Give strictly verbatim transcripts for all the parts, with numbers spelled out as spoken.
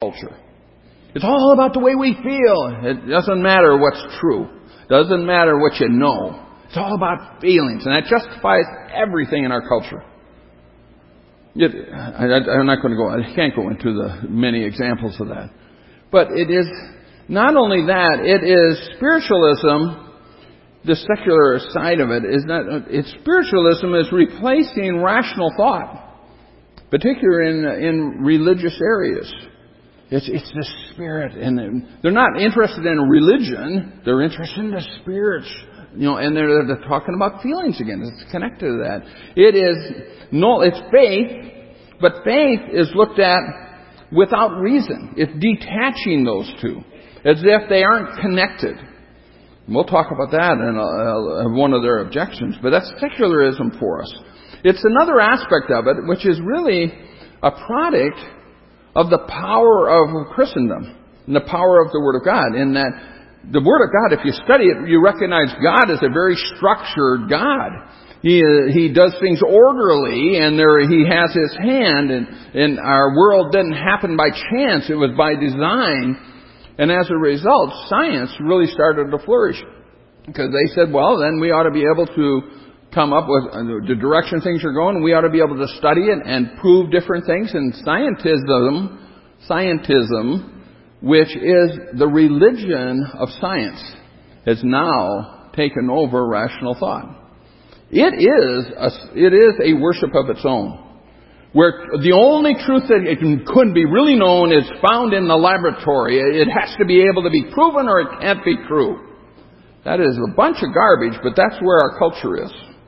culture. It's all about the way we feel. It doesn't matter what's true. It doesn't matter what you know. It's all about feelings, and that justifies everything in our culture. It, I, I'm not going to go, I can't go into the many examples of that. But it is not only that, it is spiritualism. The secular side of it is not, it's spiritualism is replacing rational thought, particularly in, in religious areas. It's, it's the spirit, and they're not interested in religion, they're interested in the spirit. You know, and they're, they're talking about feelings again. It's connected to that. It is no, it's faith, but faith is looked at without reason. It's detaching those two, as if they aren't connected. And we'll talk about that in a, a, one of their objections. But that's secularism for us. It's another aspect of it, which is really a product of the power of Christendom and the power of the Word of God, in that the Word of God, if you study it, you recognize God as a very structured God. He uh, He does things orderly, and there He has His hand, and, and our world didn't happen by chance. It was by design. And as a result, science really started to flourish. Because they said, well, then we ought to be able to come up with the direction things are going. We ought to be able to study it and prove different things. And scientism, scientism, which is the religion of science, has now taken over rational thought. It is a, it is a worship of its own, where the only truth that it can, couldn't be really known is found in the laboratory. It has to be able to be proven, or it can't be true. That is a bunch of garbage, but that's where our culture is.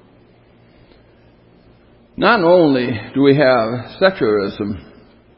Not only do we have secularism,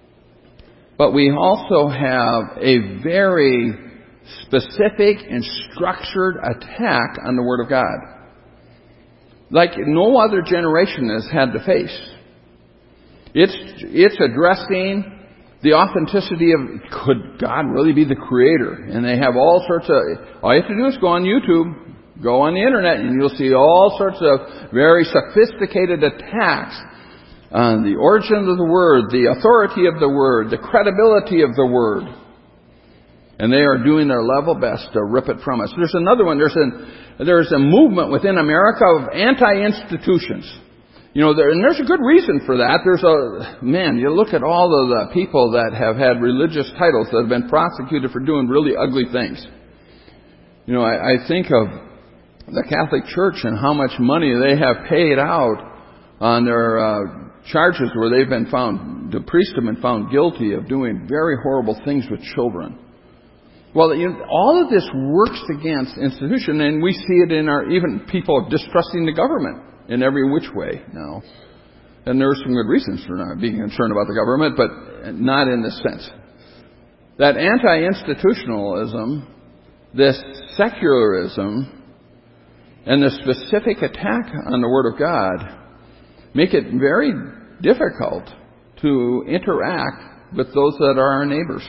but we also have a very specific and structured attack on the Word of God, like no other generation has had to face. It's, it's addressing the authenticity of, could God really be the Creator? And they have all sorts of, all you have to do is go on YouTube, go on the Internet, and you'll see all sorts of very sophisticated attacks on the origin of the Word, the authority of the Word, the credibility of the Word. And they are doing their level best to rip it from us. There's another one. There's a, there's a movement within America of anti-institutions. You know, there, and there's a good reason for that. There's a, man, you look at all of the people that have had religious titles that have been prosecuted for doing really ugly things. You know, I, I think of the Catholic Church and how much money they have paid out on their uh, charges where they've been found, the priests have been found guilty of doing very horrible things with children. Well, you know, all of this works against institution, and we see it in our, even people distrusting the government in every which way now. And there are some good reasons for not being concerned about the government, but not in this sense. That anti-institutionalism, this secularism, and the specific attack on the Word of God make it very difficult to interact with those that are our neighbors.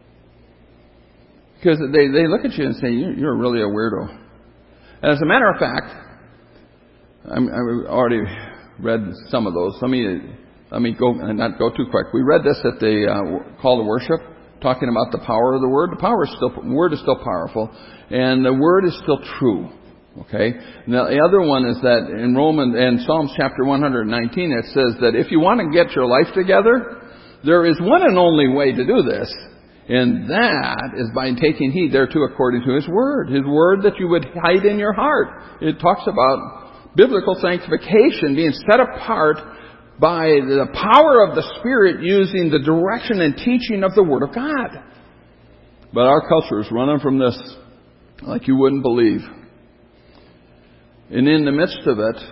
Because they, they look at you and say, you're really a weirdo. And as a matter of fact, I'm, I already read some of those. Let me, let me go, and not go too quick. We read this at the uh, call to worship, talking about the power of the Word. The power is still, Word is still powerful, and the Word is still true. Okay? Now, the other one is that in Romans and Psalms chapter one nineteen, it says that if you want to get your life together, there is one and only way to do this, and that is by taking heed thereto according to His Word. His Word that you would hide in your heart. It talks about biblical sanctification being set apart by the power of the Spirit using the direction and teaching of the Word of God. But our culture is running from this like you wouldn't believe. And in the midst of it,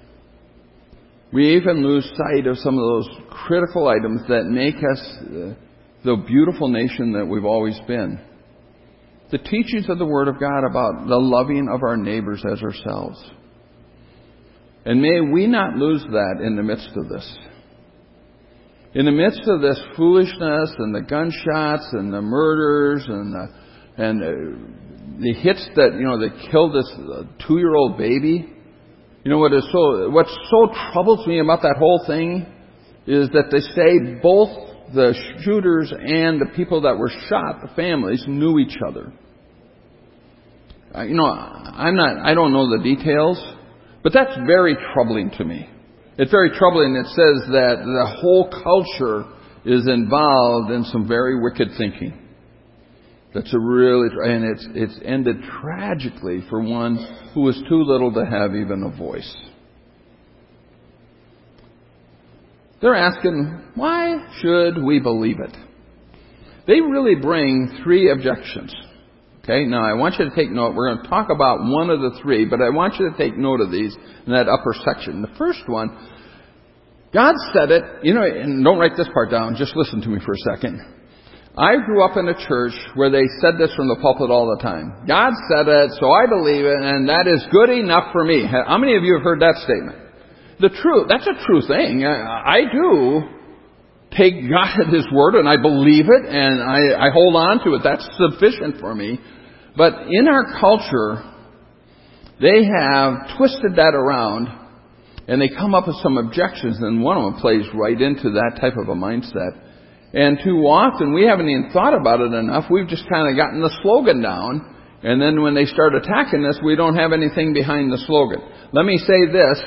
we even lose sight of some of those critical items that make us the beautiful nation that we've always been. The teachings of the Word of God about the loving of our neighbors as ourselves. And may we not lose that in the midst of this. In the midst of this foolishness and the gunshots and the murders and the, and the, the hits that, you know, that killed this two-year-old baby. You know what is so, what so troubles me about that whole thing is that they say both the shooters and the people that were shot, the families, knew each other. Uh, you know, I'm not, I don't know the details, but that's very troubling to me. It's very troubling. It says that the whole culture is involved in some very wicked thinking. That's a really, and it's, it's ended tragically for one who was too little to have even a voice. They're asking, why should we believe it? They really bring three objections. Okay, now I want you to take note. We're going to talk about one of the three, but I want you to take note of these in that upper section. The first one, God said it, you know, and don't write this part down, just listen to me for a second. I grew up in a church where they said this from the pulpit all the time. God said it, so I believe it, and that is good enough for me. How many of you have heard that statement? The truth, that's a true thing. I, I do take God at His word, and I believe it, and I, I hold on to it. That's sufficient for me. But in our culture, they have twisted that around, and they come up with some objections, and one of them plays right into that type of a mindset. And too often, we haven't even thought about it enough. We've just kind of gotten the slogan down, and then when they start attacking us, we don't have anything behind the slogan. Let me say this.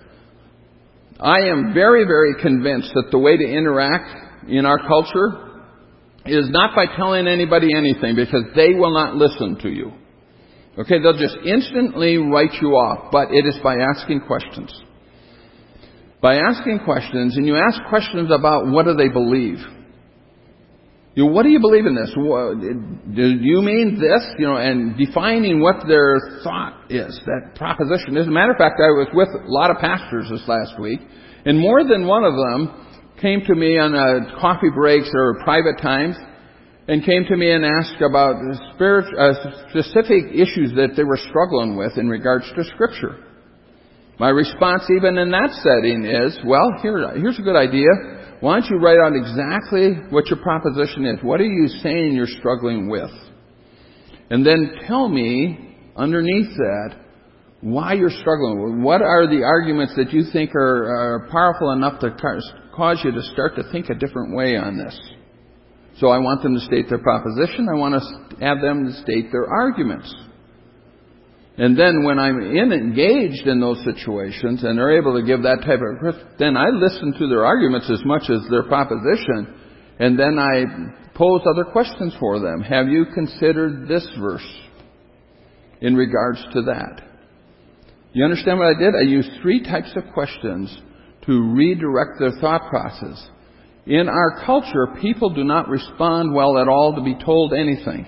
I am very, very convinced that the way to interact in our culture is not by telling anybody anything, because they will not listen to you. Okay, they'll just instantly write you off, but it is by asking questions. By asking questions, and you ask questions about what do they believe. You know, what do you believe in this? Do you mean this? You know, and defining what their thought is, that proposition. As a matter of fact, I was with a lot of pastors this last week, and more than one of them came to me on uh, coffee breaks or private times, and came to me and asked about spirit, uh, specific issues that they were struggling with in regards to Scripture. My response, even in that setting, is, well, here, here's a good idea. Why don't you write out exactly what your proposition is? What are you saying you're struggling with? And then tell me, underneath that, why you're struggling. What are the arguments that you think are, are powerful enough to cause you to start to think a different way on this? So I want them to state their proposition. I want to have them to state their arguments. And then when I'm in engaged in those situations and they're able to give that type of, then I listen to their arguments as much as their proposition, and then I pose other questions for them. Have you considered this verse in regards to that? You understand what I did? I used three types of questions to redirect their thought process. In our culture, people do not respond well at all to be told anything.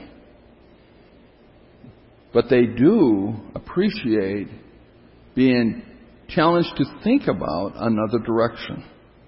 But they do appreciate being challenged to think about another direction.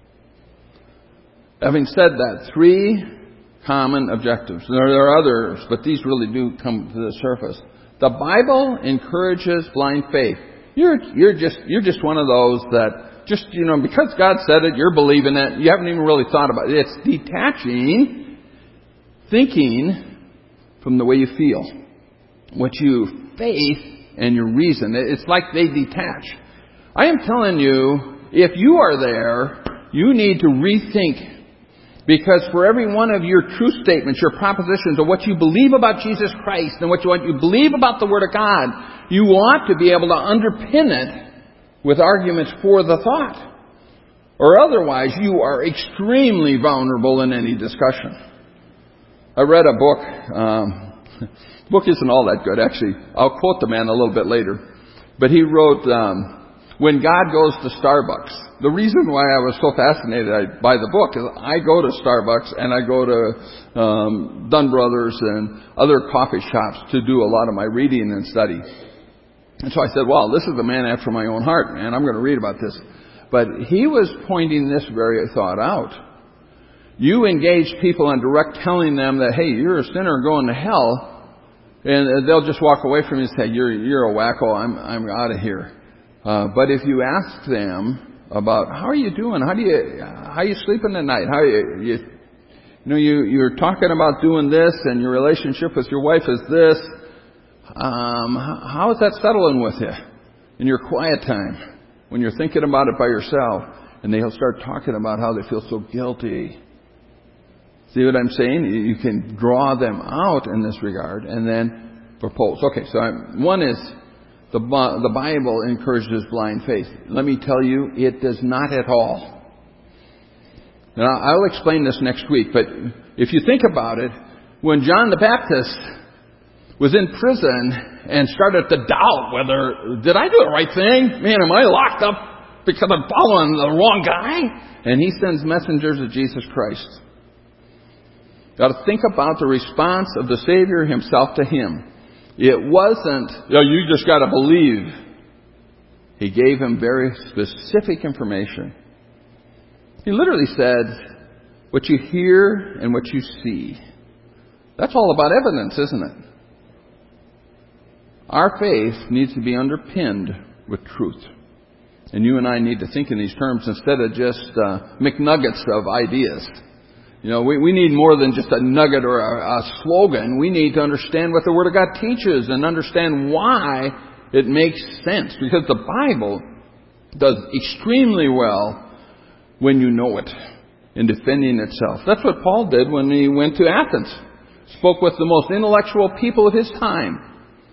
Having said that, three common objectives. There are others, but these really do come to the surface. The Bible encourages blind faith. You're, you're just, you're just one of those that just, you know, because God said it, you're believing it. You haven't even really thought about it. It's detaching thinking from the way you feel. What you faith and your reason. It's like they detach. I am telling you, if you are there, you need to rethink. Because for every one of your true statements, your propositions of what you believe about Jesus Christ and what you, what you believe about the Word of God, you ought to be able to underpin it with arguments for the thought. Or otherwise, you are extremely vulnerable in any discussion. I read a book. Um, the book isn't all that good, actually. I'll quote the man a little bit later. But he wrote, um, When God Goes to Starbucks. The reason why I was so fascinated by the book is I go to Starbucks and I go to um, Dunn Brothers and other coffee shops to do a lot of my reading and study. And so I said, well, this is a man after my own heart, man. I'm going to read about this. But he was pointing this very thought out. You engage people in direct telling them that, hey, you're a sinner going to hell, and they'll just walk away from you and say, you're, you're a wacko, I'm, I'm out of here. Uh, but if you ask them about how are you doing, how do you, how are you sleeping at night, how are you, you, you know, you, you're talking about doing this, and your relationship with your wife is this, um, how is that settling with you in your quiet time when you're thinking about it by yourself? And they'll start talking about how they feel so guilty. See what I'm saying? You can draw them out in this regard and then propose. Okay, so I'm, one is the, the Bible encourages blind faith. Let me tell you, it does not at all. Now, I'll explain this next week, but if you think about it, when John the Baptist was in prison and started to doubt whether, did I do the right thing? Man, am I locked up because I'm following the wrong guy? And he sends messengers of Jesus Christ. Got to think about the response of the Savior himself to him. It wasn't, you know, you just got to believe. He gave him very specific information. He literally said, what you hear and what you see. That's all about evidence, isn't it? Our faith needs to be underpinned with truth. And you and I need to think in these terms instead of just uh, McNuggets of ideas. You know, we, we need more than just a nugget or a, a slogan. We need to understand what the Word of God teaches and understand why it makes sense. Because the Bible does extremely well when you know it in defending itself. That's what Paul did when he went to Athens. Spoke with the most intellectual people of his time.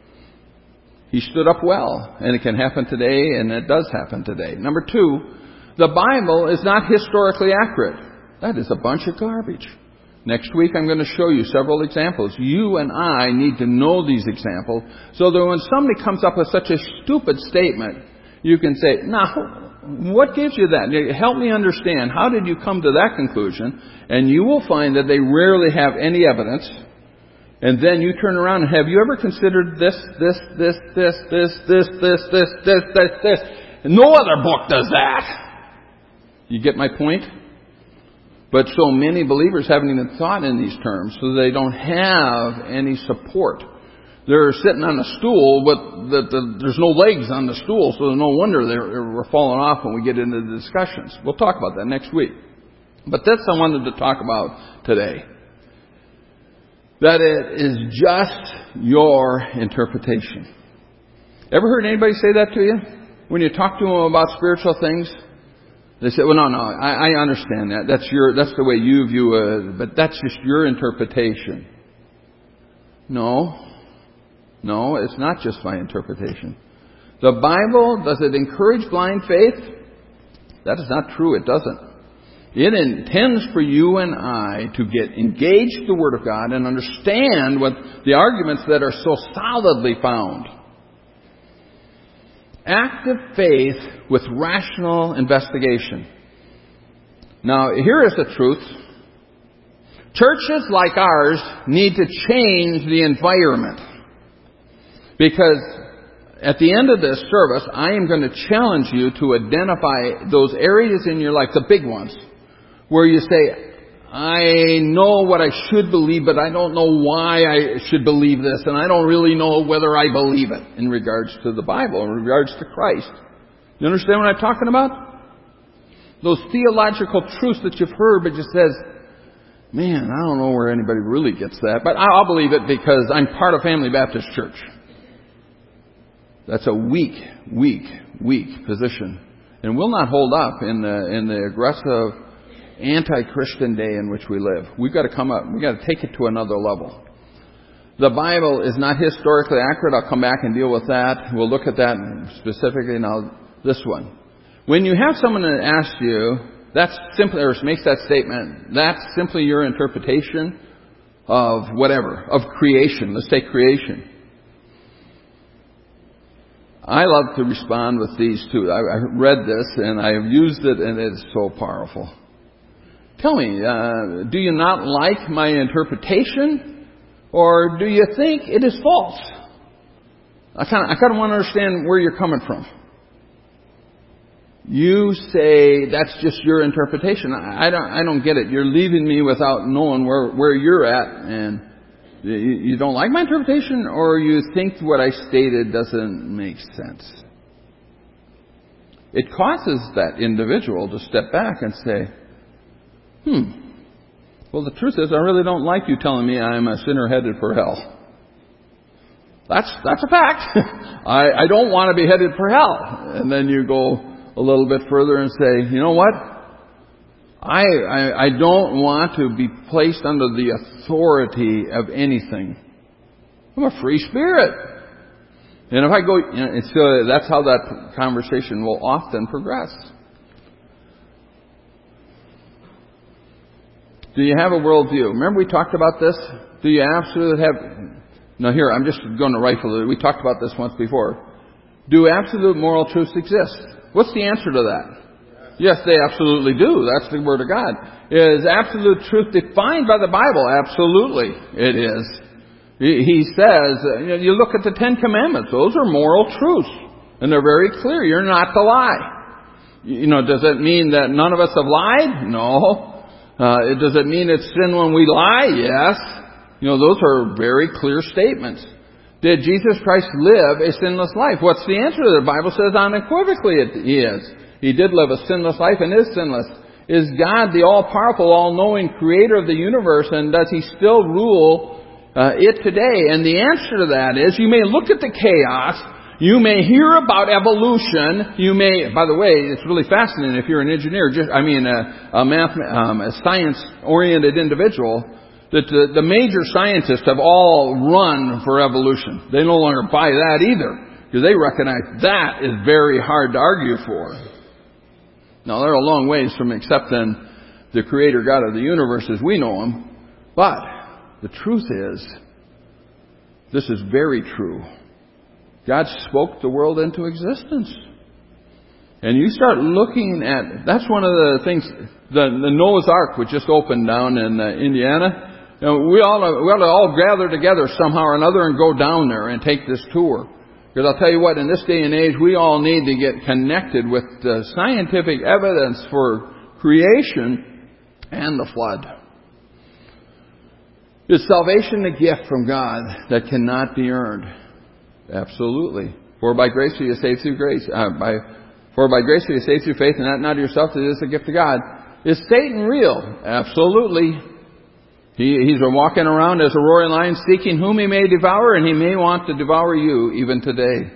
He stood up well, and it can happen today, and it does happen today. Number two, the Bible is not historically accurate. That is a bunch of garbage. Next week I'm going to show you several examples. You and I need to know these examples so that when somebody comes up with such a stupid statement, you can say, now, what gives you that? Help me understand. How did you come to that conclusion? And you will find that they rarely have any evidence. And then you turn around and have you ever considered this, this, this, this, this, this, this, this, this, this, this? No other book does that. You get my point? But so many believers haven't even thought in these terms, so they don't have any support. They're sitting on a stool, but the, the, there's no legs on the stool, so no wonder they're, they're falling off when we get into the discussions. We'll talk about that next week. But this I wanted to talk about today. That it is just your interpretation. Ever heard anybody say that to you? When you talk to them about spiritual things? They say, well, no, no, I, I understand that. That's your, that's the way you view it, but that's just your interpretation. No. No, it's not just my interpretation. The Bible, does it encourage blind faith? That is not true. It doesn't. It intends for you and I to get engaged in the Word of God and understand what the arguments that are so solidly found. Active faith with rational investigation. Now, here is the truth. Churches like ours need to change the environment. Because at the end of this service, I am going to challenge you to identify those areas in your life, the big ones, where you say, I know what I should believe, but I don't know why I should believe this, and I don't really know whether I believe it in regards to the Bible, in regards to Christ. You understand what I'm talking about? Those theological truths that you've heard, but just says, man, I don't know where anybody really gets that, but I'll believe it because I'm part of Family Baptist Church. That's a weak, weak, weak position, and will not hold up in the in the aggressive anti-Christian day in which we live. We've got to come up. We've got to take it to another level. The Bible is not historically accurate. I'll come back and deal with that. We'll look at that specifically. Now, this one. When you have someone that asks you, that's simply, or makes that statement, that's simply your interpretation of whatever, of creation. Let's take creation. I love to respond with these two. I, I read this and I've used it, and it's so powerful. Tell me, uh, do you not like my interpretation, or do you think it is false? I kind of, I kind of want to understand where you're coming from. You say that's just your interpretation. I, I don't, I don't get it. You're leaving me without knowing where where you're at, and you, you don't like my interpretation, or you think what I stated doesn't make sense. It causes that individual to step back and say, Hmm. Well, the truth is, I really don't like you telling me I'm a sinner headed for hell. That's that's a fact. I, I don't want to be headed for hell. And then you go a little bit further and say, you know what? I, I, I don't want to be placed under the authority of anything. I'm a free spirit. And if I go, you know, it's, uh, that's how that conversation will often progress. Do you have a worldview? Remember we talked about this? Do you absolutely have... Now here, I'm just going to rifle it. We talked about this once before. Do absolute moral truths exist? What's the answer to that? Yes, they absolutely do. That's the Word of God. Is absolute truth defined by the Bible? Absolutely, it is. He says, you look at the Ten Commandments. Those are moral truths. And they're very clear. You're not to lie. You know, does it mean that none of us have lied? No. Uh, does it mean it's sin when we lie? Yes. You know, those are very clear statements. Did Jesus Christ live a sinless life? What's the answer? The Bible says unequivocally it, He is. He did live a sinless life and is sinless. Is God the all-powerful, all-knowing creator of the universe, and does He still rule uh, it today? And the answer to that is, you may look at the chaos, you may hear about evolution, you may, by the way, it's really fascinating if you're an engineer, just, I mean a, a math, um, a science-oriented individual, that the, the major scientists have all run for evolution. They no longer buy that either, because they recognize that is very hard to argue for. Now, they're a long ways from accepting the Creator God of the universe as we know Him. But the truth is, this is very true. God spoke the world into existence. And you start looking at, that's one of the things, the, the Noah's Ark, which just opened down in uh, Indiana. You know, we all we ought to all gather together somehow or another and go down there and take this tour. Because I'll tell you what, in this day and age, we all need to get connected with the scientific evidence for creation and the flood. Is salvation a gift from God that cannot be earned? Absolutely. For by grace are you saved through grace. Uh, by, for by grace are you saved through faith, and that not of yourself, it is a gift of God. Is Satan real? Absolutely. He, he's walking around as a roaring lion seeking whom he may devour, and he may want to devour you even today.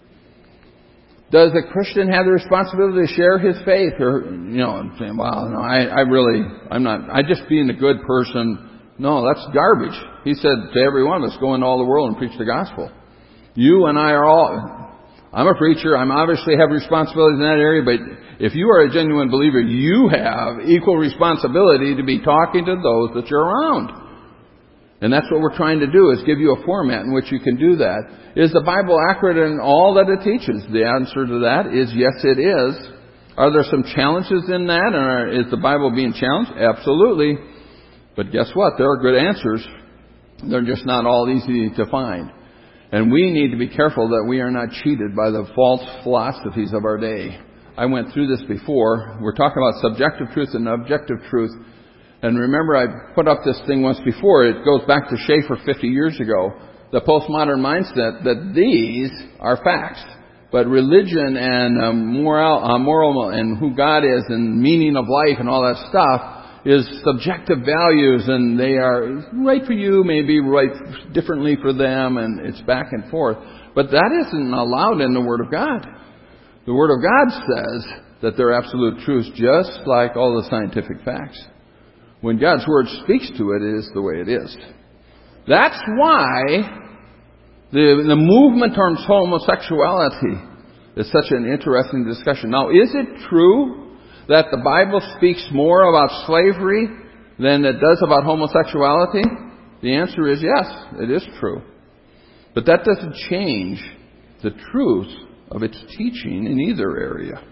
Does a Christian have the responsibility to share his faith? Or, you know, saying, well, no, I, I really, I'm not, I just being a good person. No, that's garbage. He said to every one of us, go into all the world and preach the gospel. You and I are all, I'm a preacher, I obviously have responsibilities in that area, but if you are a genuine believer, you have equal responsibility to be talking to those that you're around. And that's what we're trying to do, is give you a format in which you can do that. Is the Bible accurate in all that it teaches? The answer to that is yes, it is. Are there some challenges in that? Or is the Bible being challenged? Absolutely. But guess what? There are good answers. They're just not all easy to find. And we need to be careful that we are not cheated by the false philosophies of our day. I went through this before. We're talking about subjective truth and objective truth. And remember, I put up this thing once before. It goes back to Schaeffer fifty years ago. The postmodern mindset that these are facts. But religion and um, moral, uh, moral and who God is and meaning of life and all that stuff is subjective values, and they are right for you, maybe right differently for them, and it's back and forth. But that isn't allowed in the Word of God. The Word of God says that they're absolute truths, just like all the scientific facts. When God's Word speaks to it, it is the way it is. That's why the, the movement towards homosexuality is such an interesting discussion. Now, is it true that the Bible speaks more about slavery than it does about homosexuality? The answer is yes, it is true. But that doesn't change the truth of its teaching in either area.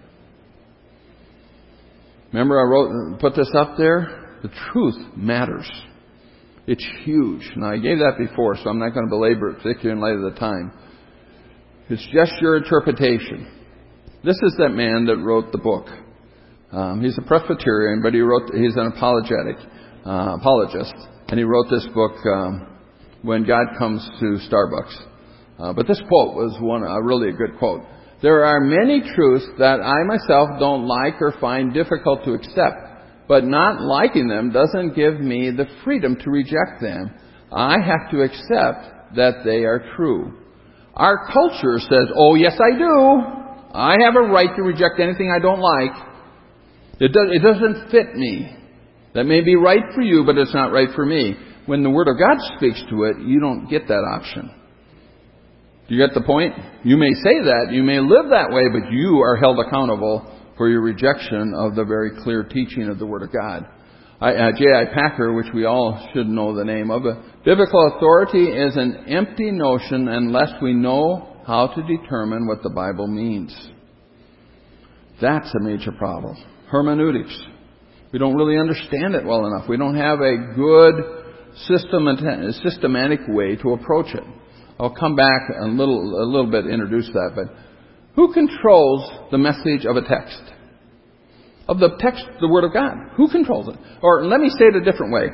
Remember I wrote, put this up there? The truth matters. It's huge. Now I gave that before, so I'm not going to belabor it, particularly in light of the time. It's just your interpretation. This is that man that wrote the book. Um, he's a Presbyterian, but he wrote. He's an apologetic uh, apologist, and he wrote this book, um, When God Comes to Starbucks. Uh, but this quote was one, uh, really a good quote. There are many truths that I myself don't like or find difficult to accept, but not liking them doesn't give me the freedom to reject them. I have to accept that they are true. Our culture says, oh yes I do. I have a right to reject anything I don't like. It, does, it doesn't fit me. That may be right for you, but it's not right for me. When the Word of God speaks to it, you don't get that option. Do you get the point? You may say that, you may live that way, but you are held accountable for your rejection of the very clear teaching of the Word of God. I, uh, J I Packer, which we all should know the name of, uh, biblical authority is an empty notion unless we know how to determine what the Bible means. That's a major problem. Hermeneutics. We don't really understand it well enough. We don't have a good system, systematic way to approach it. I'll come back a little, a little bit to introduce that, but who controls the message of a text? Of the text, the Word of God. Who controls it? Or let me say it a different way.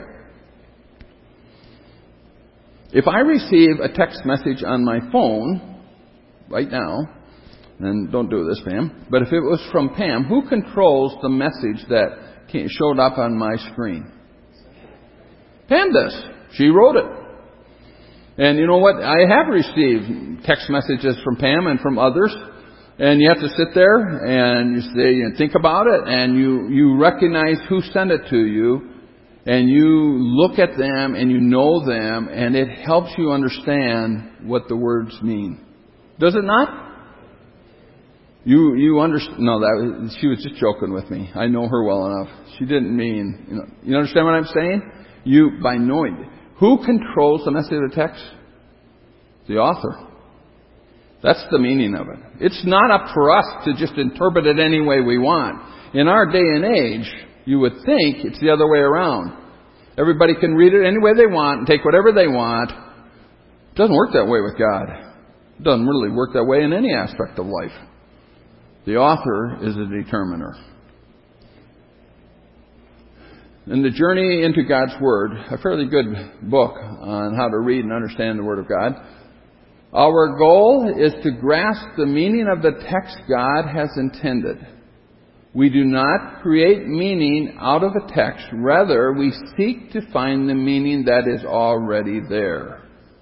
If I receive a text message on my phone right now, and don't do this, Pam, but if it was from Pam, who controls the message that showed up on my screen? Pam does. She wrote it. And you know what? I have received text messages from Pam and from others. And you have to sit there and you say and think about it, and you, you recognize who sent it to you, and you look at them and you know them, and it helps you understand what the words mean. Does it not? You you understand? No, that she was just joking with me. I know her well enough. She didn't mean, you know. You understand what I'm saying? You by knowing who controls the message of the text? The author. That's the meaning of it. It's not up for us to just interpret it any way we want. In our day and age, you would think it's the other way around. Everybody can read it any way they want and take whatever they want. It doesn't work that way with God. It doesn't really work that way in any aspect of life. The author is a determiner. In The Journey into God's Word, a fairly good book on how to read and understand the Word of God, our goal is to grasp the meaning of the text God has intended. We do not create meaning out of a text. Rather, we seek to find the meaning that is already there.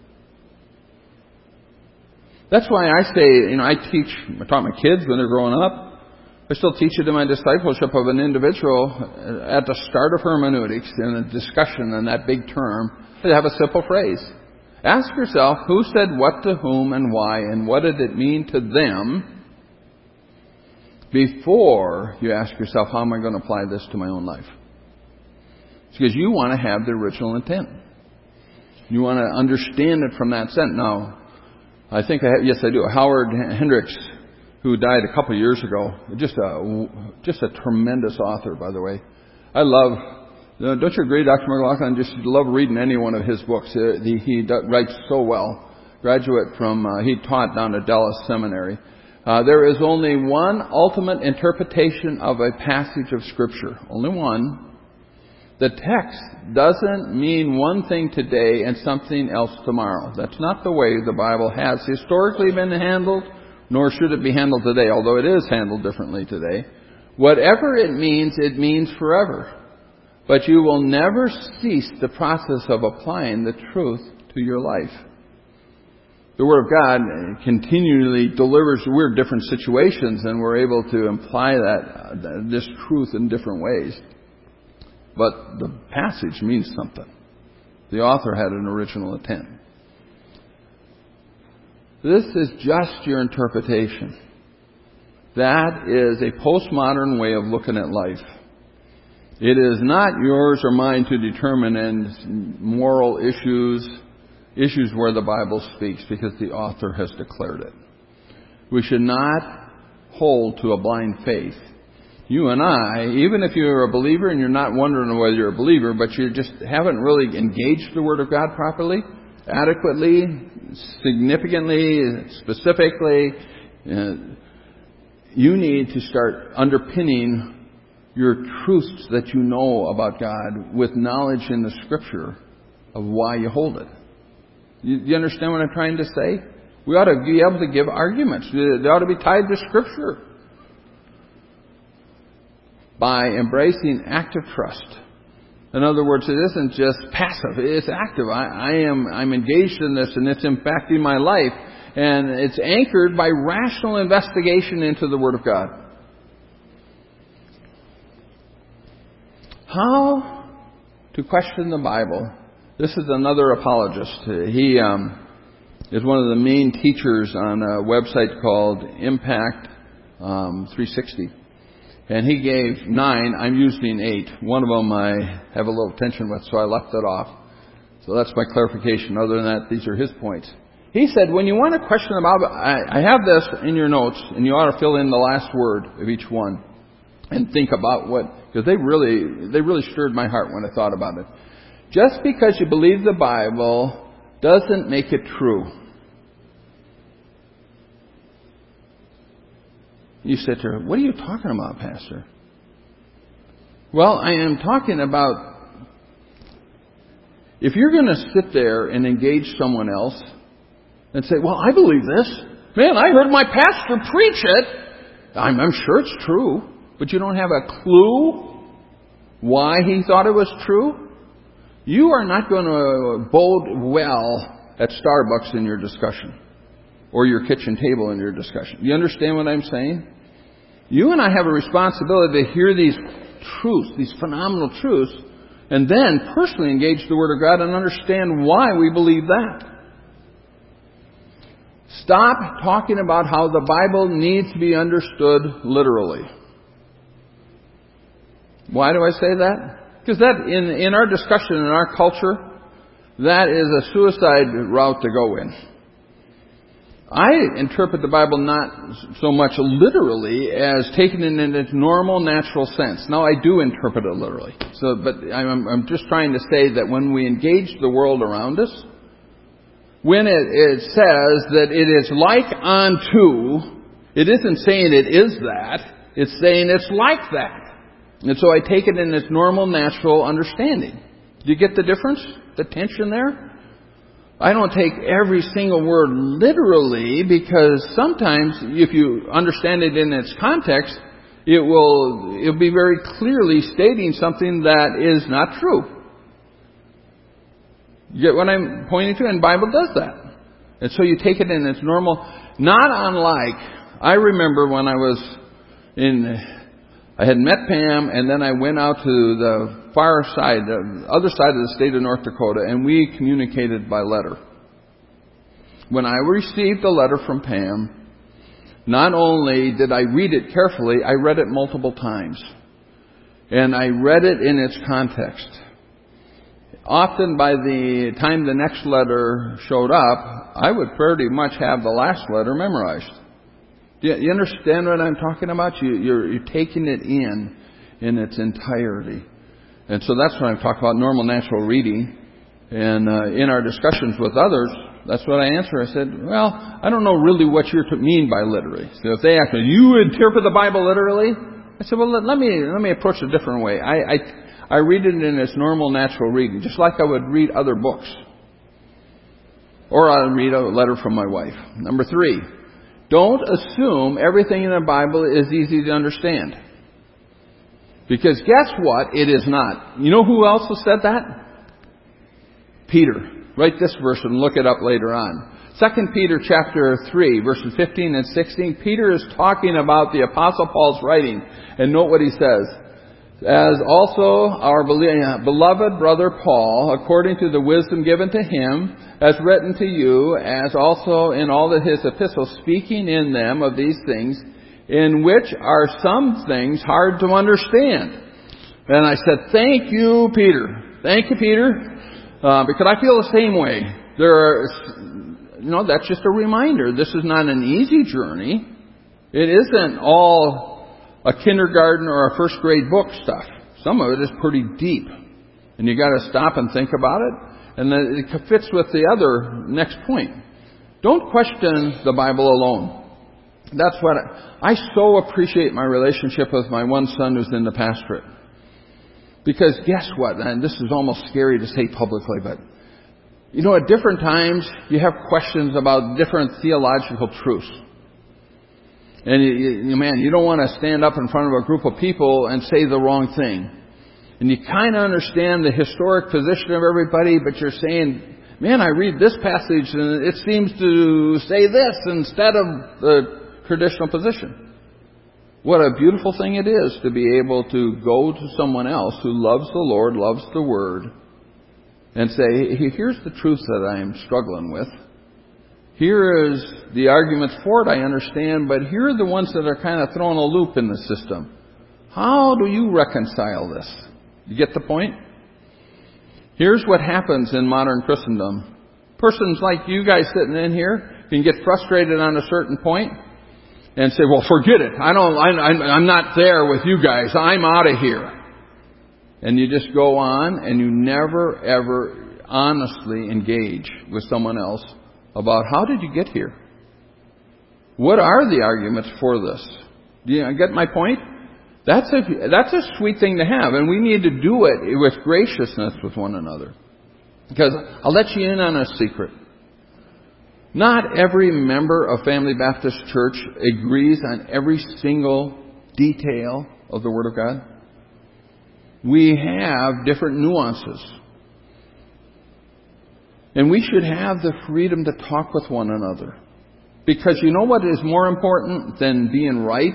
That's why I say, you know, I teach, I taught my kids when they're growing up. I still teach it in my discipleship of an individual at the start of hermeneutics in a discussion on that big term. They have a simple phrase. Ask yourself, who said what to whom and why, and what did it mean to them, before you ask yourself, how am I going to apply this to my own life? It's because you want to have the original intent. You want to understand it from that sense. Now, I think I have, yes, I do. Howard Hendricks, who died a couple of years ago, just a just a tremendous author, by the way. I love. Uh, don't you agree, Doctor McLaughlin? I just love reading any one of his books. Uh, he he do, writes so well. Graduate from, uh, he taught down at Dallas Seminary. Uh, there is only one ultimate interpretation of a passage of Scripture. Only one. The text doesn't mean one thing today and something else tomorrow. That's not the way the Bible has historically been handled, nor should it be handled today, although it is handled differently today. Whatever it means, it means forever. But you will never cease the process of applying the truth to your life. The Word of God continually delivers, we're in different situations, and we're able to apply that, this truth in different ways. But the passage means something. The author had an original intent. This is just your interpretation. That is a postmodern way of looking at life. It is not yours or mine to determine in moral issues, issues where the Bible speaks, because the author has declared it. We should not hold to a blind faith. You and I, even if you're a believer and you're not wondering whether you're a believer, but you just haven't really engaged the Word of God properly, adequately, significantly, specifically, uh, you need to start underpinning your truths that you know about God with knowledge in the Scripture of why you hold it. You, you understand what I'm trying to say? We ought to be able to give arguments. They ought to be tied to Scripture. By embracing active trust. In other words, it isn't just passive, it's active. I, I am I'm engaged in this, and it's impacting my life, and it's anchored by rational investigation into the Word of God. How to question the Bible. This is another apologist. He um, is one of the main teachers on a website called Impact um, three sixty. And he gave nine. I'm using eight. One of them I have a little tension with, so I left it off. So that's my clarification. Other than that, these are his points. He said, when you want to question the Bible, I, I have this in your notes, and you ought to fill in the last word of each one and think about what, because they really, they really stirred my heart when I thought about it. Just because you believe the Bible doesn't make it true. You said to her, what are you talking about, Pastor? Well, I am talking about if you're going to sit there and engage someone else and say, well, I believe this. Man, I heard my pastor preach it. I'm, I'm sure it's true. But you don't have a clue why he thought it was true. You are not going to bode well at Starbucks in your discussion or your kitchen table in your discussion. You understand what I'm saying? You and I have a responsibility to hear these truths, these phenomenal truths, and then personally engage the Word of God and understand why we believe that. Stop talking about how the Bible needs to be understood literally. Why do I say that? Because that, in, in our discussion, in our culture, that is a suicide route to go in. I interpret the Bible not so much literally as taking it in its normal, natural sense. Now, I do interpret it literally. So, but I'm, I'm just trying to say that when we engage the world around us, when it, it says that it is like unto, it isn't saying it is that. It's saying it's like that. And so I take it in its normal, natural understanding. Do you get the difference? The tension there? I don't take every single word literally, because sometimes if you understand it in its context, it will it'll be very clearly stating something that is not true. You get what I'm pointing to? And the Bible does that. And so you take it in its normal, not unlike, I remember when I was in, I had met Pam, and then I went out to the far side, the other side of the state of North Dakota, and we communicated by letter. When I received a letter from Pam, not only did I read it carefully, I read it multiple times. And I read it in its context. Often by the time the next letter showed up, I would pretty much have the last letter memorized. Do you understand what I'm talking about? You, you're, you're taking it in in its entirety. And so that's what I'm talking about, normal, natural reading. And uh, in our discussions with others, that's what I answer. I said, well, I don't know really what you mean by literally. So if they ask me, you interpret the Bible literally? I said, well, let, let me let me approach it a different way. I, I, I read it in its normal, natural reading, just like I would read other books. Or I'll read a letter from my wife. Number three, don't assume everything in the Bible is easy to understand. Because guess what? It is not. You know who else has said that? Peter. Write this verse and look it up later on. Second Peter chapter three, verses fifteen and sixteen. Peter is talking about the Apostle Paul's writing. And note what he says. As also our beloved brother Paul, according to the wisdom given to him, has written to you, as also in all of his epistles, speaking in them of these things, in which are some things hard to understand. And I said, thank you, Peter. Thank you, Peter. Uh, because I feel the same way. There are, you know, that's just a reminder. This is not an easy journey. It isn't all a kindergarten or a first grade book stuff. Some of it is pretty deep. And you got to stop and think about it. And then it fits with the other next point. Don't question the Bible alone. That's what I, I so appreciate my relationship with my one son who's in the pastorate. Because guess what? And this is almost scary to say publicly, but you know, at different times you have questions about different theological truths. And you, you, man, you don't want to stand up in front of a group of people and say the wrong thing. And you kind of understand the historic position of everybody, but you're saying, man, I read this passage and it seems to say this instead of the traditional position. What a beautiful thing it is to be able to go to someone else who loves the Lord, loves the Word, and say, here's the truth that I'm struggling with. Here is the arguments for it, I understand, but here are the ones that are kind of throwing a loop in the system. How do you reconcile this? You get the point? Here's what happens in modern Christendom. Persons like you guys sitting in here can get frustrated on a certain point and say, well, forget it. I don't, I, I'm not there with you guys. I'm out of here. And you just go on and you never, ever honestly engage with someone else about how did you get here? What are the arguments for this? Do you get my point? That's a, that's a sweet thing to have, and we need to do it with graciousness with one another. Because I'll let you in on a secret. Not every member of Family Baptist Church agrees on every single detail of the Word of God. We have different nuances. And we should have the freedom to talk with one another. Because you know what is more important than being right?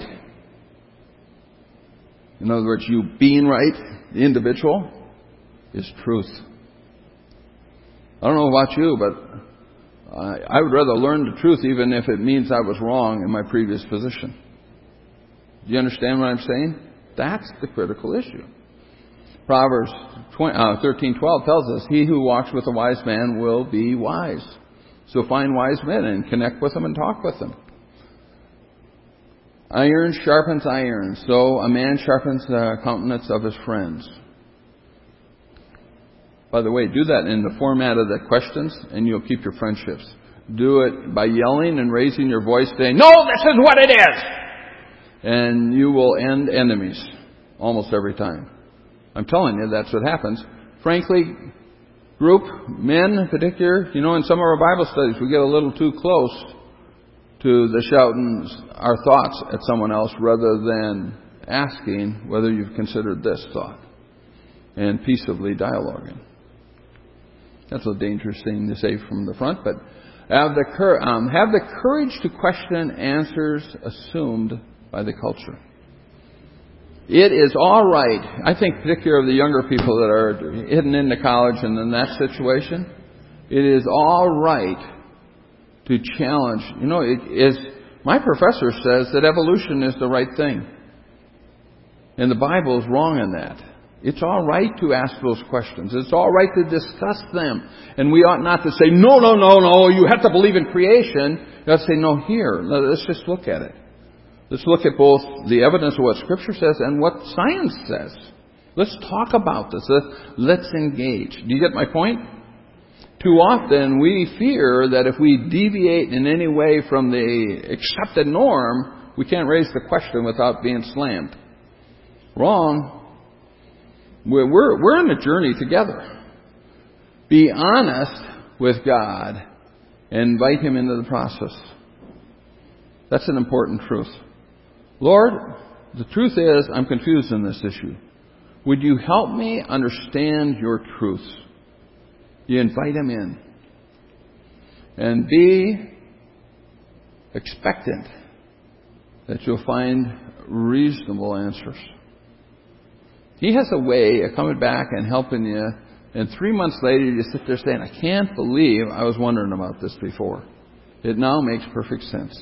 In other words, you being right, the individual, is truth. I don't know about you, but I, I would rather learn the truth even if it means I was wrong in my previous position. Do you understand what I'm saying? That's the critical issue. Proverbs thirteen twelve tells us, he who walks with a wise man will be wise. So find wise men and connect with them and talk with them. Iron sharpens iron, so a man sharpens the countenance of his friends. By the way, do that in the format of the questions and you'll keep your friendships. Do it by yelling and raising your voice saying, no, this is what it is! And you will end enemies almost every time. I'm telling you, that's what happens. Frankly, group, men in particular, you know, in some of our Bible studies, we get a little too close to the shouting our thoughts at someone else rather than asking whether you've considered this thought and peaceably dialoguing. That's a dangerous thing to say from the front, but have the, cur- um, have the courage to question answers assumed by the culture. It is all right. I think particularly of the younger people that are heading into college and in that situation, it is all right to challenge. You know, it is, my professor says that evolution is the right thing. And the Bible is wrong in that. It's all right to ask those questions. It's all right to discuss them. And we ought not to say, no, no, no, no, you have to believe in creation. You have to say, no, here, let's just look at it. Let's look at both the evidence of what Scripture says and what science says. Let's talk about this. Let's engage. Do you get my point? Too often we fear that if we deviate in any way from the accepted norm, we can't raise the question without being slammed. Wrong. We're, we're, we're on a journey together. Be honest with God and invite Him into the process. That's an important truth. Lord, the truth is, I'm confused in this issue. Would you help me understand your truth? You invite Him in. And be expectant that you'll find reasonable answers. He has a way of coming back and helping you, and three months later you sit there saying, I can't believe I was wondering about this before. It now makes perfect sense.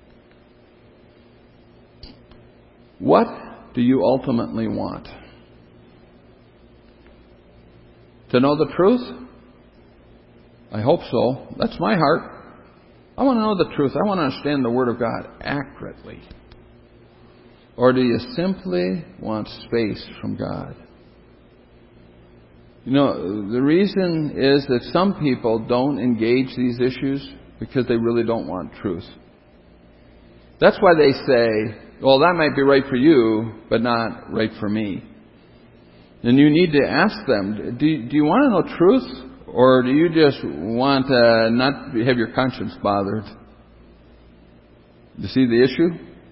What do you ultimately want? To know the truth? I hope so. That's my heart. I want to know the truth. I want to understand the Word of God accurately. Or do you simply want space from God? You know, the reason is that some people don't engage these issues because they really don't want truth. That's why they say, well, that might be right for you, but not right for me. And you need to ask them, do, do you want to know truth? Or do you just want to not have your conscience bothered? You see the issue?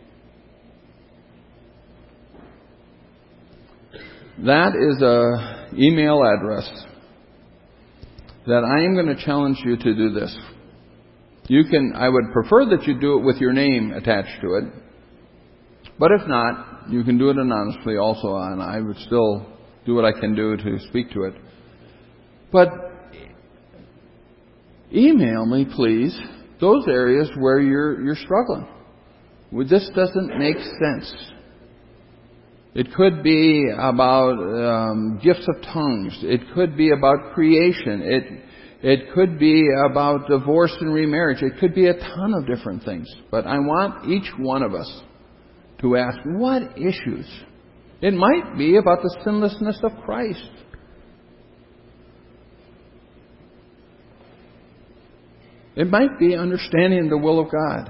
That is an email address that I am going to challenge you to do this. You can, I would prefer that you do it with your name attached to it. But if not, you can do it anonymously also, and I would still do what I can do to speak to it. But email me, please, those areas where you're you're struggling. Well, this doesn't make sense. It could be about um, gifts of tongues. It could be about creation. It it could be about divorce and remarriage. It could be a ton of different things. But I want each one of us to ask, what issues? It might be about the sinlessness of Christ. It might be understanding the will of God.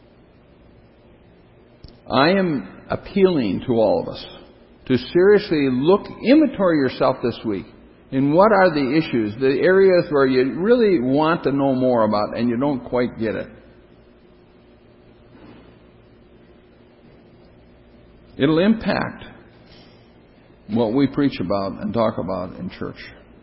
I am appealing to all of us to seriously look, inventory yourself this week in what are the issues, the areas where you really want to know more about and you don't quite get it. It'll impact what we preach about and talk about in church.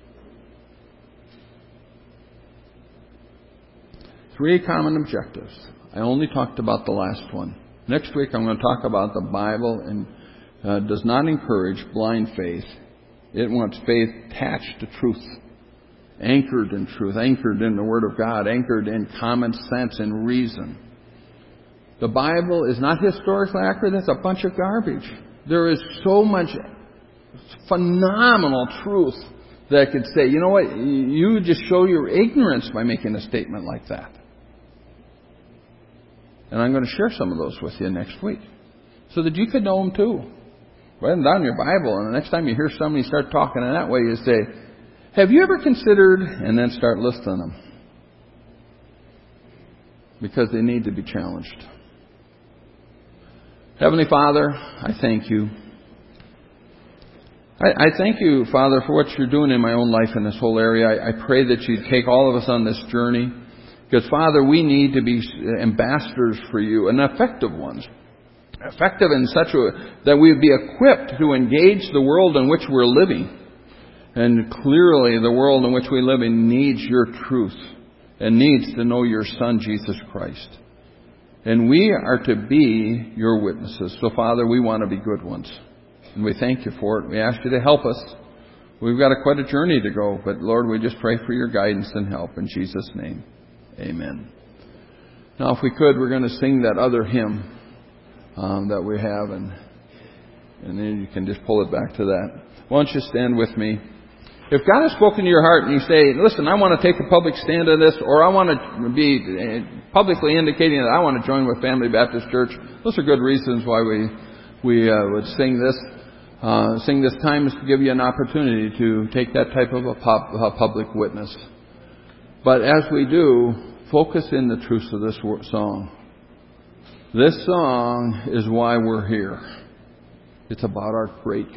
Three common objectives. I only talked about the last one. Next week I'm going to talk about the Bible and uh, does not encourage blind faith. It wants faith attached to truth, anchored in truth, anchored in the Word of God, anchored in common sense and reason. The Bible is not historically accurate. It's a bunch of garbage. There is so much phenomenal truth that could say, you know what, you just show your ignorance by making a statement like that. And I'm going to share some of those with you next week so that you could know them too. Write them down in your Bible, and the next time you hear somebody start talking in that way, you say, have you ever considered, and then start listing them. Because they need to be challenged. Heavenly Father, I thank you. I, I thank you, Father, for what you're doing in my own life in this whole area. I, I pray that you take all of us on this journey. Because, Father, we need to be ambassadors for you, and effective ones. Effective in such a that we be equipped to engage the world in which we're living. And clearly the world in which we live in needs your truth and needs to know your Son, Jesus Christ. And we are to be your witnesses. So, Father, we want to be good ones. And we thank you for it. We ask you to help us. We've got a, quite a journey to go. But, Lord, we just pray for your guidance and help. In Jesus' name, amen. Now, if we could, we're going to sing that other hymn um, that we have. And, and then you can just pull it back to that. Why don't you stand with me? If God has spoken to your heart and you say, listen, I want to take a public stand on this, or I want to be publicly indicating that I want to join with Family Baptist Church, those are good reasons why we we uh, would sing this. Uh, sing this time is to give you an opportunity to take that type of a, pop, a public witness. But as we do, focus in the truth of this song. This song is why we're here. It's about our great